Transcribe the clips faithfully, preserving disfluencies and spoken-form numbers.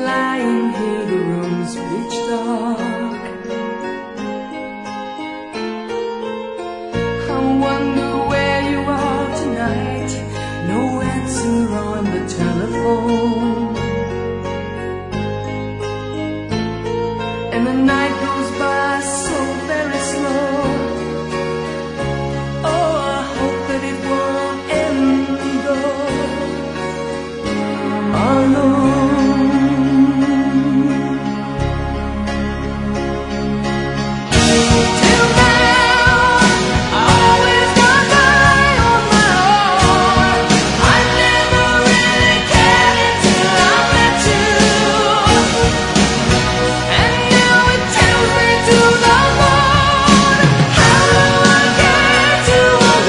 lying here, the room's pitch dark. I wonder where you are tonight. No answer on the telephone, and the night goes by so very slow. Oh, I hope that it won't end though alone. Till now, I always got by on my own. I never really cared until I met you, and now it tells me to the moon. How do I get to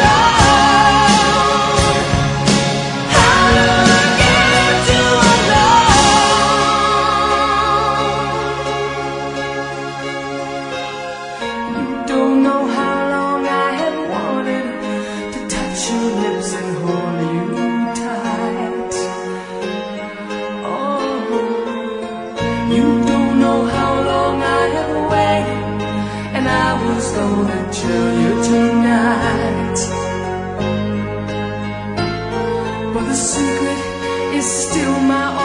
alone? How do I get to alone? You don't know how long I have wanted to touch your lips and hold you tight. Oh, you don't know how long I have waited, and I was gonna tell you tonight. But the secret is still my